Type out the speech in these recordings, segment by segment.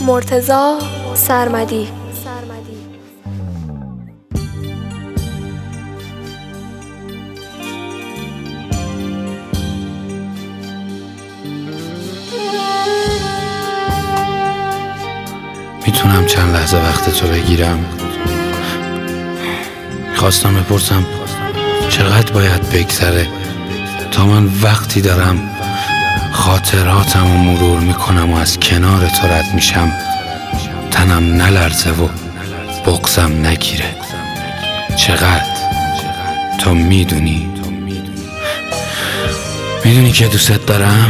مرتضی سرمدی. میتونم چند لحظه وقت تو بگیرم؟ خواستم بپرسم چقدر باید بگذره تا من وقتی دارم خاطراتم رو مرور میکنم و از کنار تو رد میشم تنم نلرزه و بغضم نگیره. چقدر؟ تو میدونی که دوست دارم،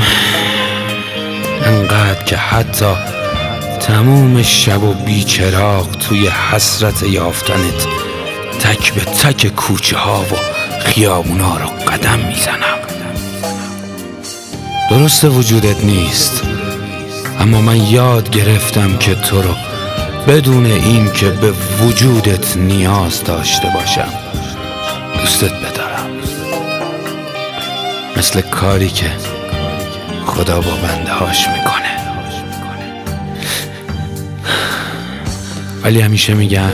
انقدر که حتی تموم شب و بیچراغ توی حسرت یافتنت تک به تک کوچه ها و خیابونا رو قدم میزنم. درسته وجودت نیست، اما من یاد گرفتم که تو رو بدون این که به وجودت نیاز داشته باشم دوستت بدارم، مثل کاری که خدا با بنده هاش میکنه. ولی همیشه میگم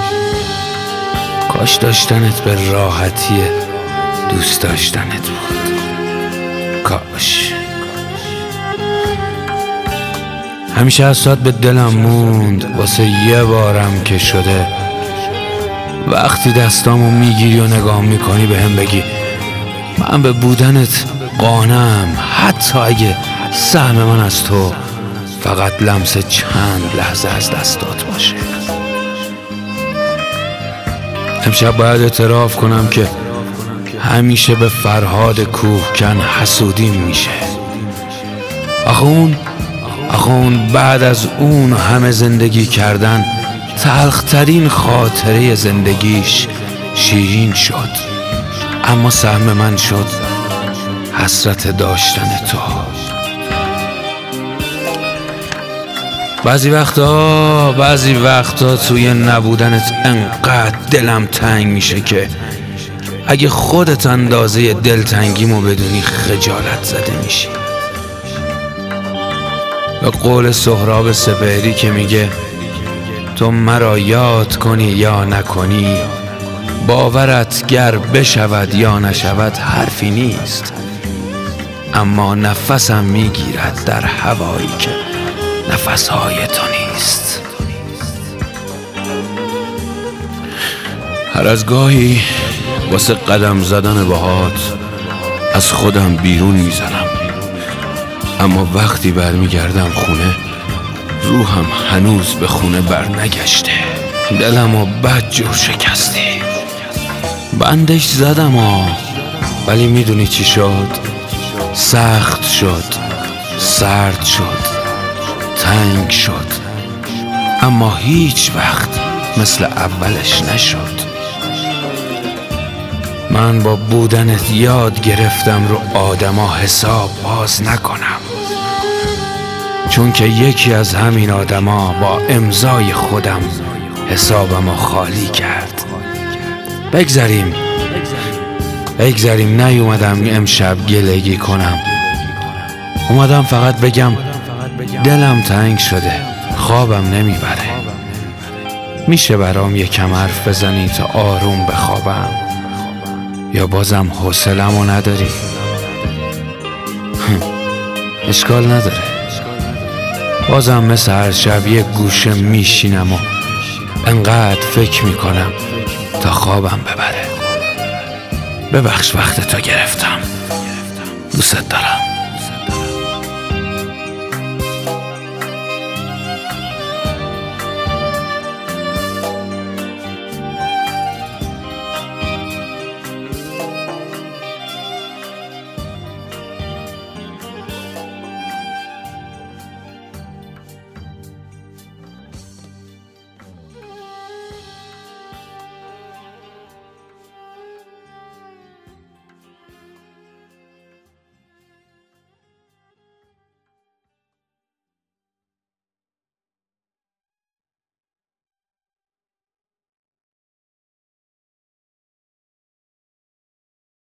کاش داشتنت به راحتی دوست داشتنت بود. کاش. همیشه از ساعت به دلم موند واسه یه بارم که شده وقتی دستامو میگیری و نگاه میکنی به هم بگی من به بودنت قانعم، حتی اگه سهم من از تو فقط لمس چند لحظه از دستات باشه. امشب باید اعتراف کنم که همیشه به فرهاد کوهکن حسودیم میشه. آخه اون بعد از اون همه زندگی کردن تلخترین خاطره زندگیش شیرین شد، اما سهم من شد حسرت داشتن تو. بعضی وقتا توی نبودنت انقدر دلم تنگ میشه که اگه خودت اندازه دلتنگیمو بدونی خجالت زده میشی. به قول سهراب سپهری که میگه تو مرا یاد کنی یا نکنی، باورت گر بشود یا نشود حرفی نیست، اما نفسم میگیرد در هوایی که نفسهای تو نیست. هر از گاهی واسه قدم زدن باهات از خودم بیرون میزنم، اما وقتی برمیگردم خونه روحم هنوز به خونه بر نگشته. دلمو بدجور شکستی، بندش زدم ولی میدونی چی شد؟ سخت شد، سرد شد، تنگ شد، اما هیچ وقت مثل اولش نشد. من با بودنت یاد گرفتم رو آدما حساب باز نکنم، چون که یکی از همین آدما با امضای خودم حسابمو خالی کرد. بگذریم نیومدم امشب گلگی کنم، اومدم فقط بگم دلم تنگ شده، خوابم نمیبره. میشه برام یکم حرف بزنی تا آروم بخوابم، یا بازم حوصله‌مو نداری؟ اشکال نداره، بازم مثل هر شب یک گوشه میشینم و انقدر فکر میکنم تا خوابم ببره. ببخش وقت تو گرفتم، دوست دارم.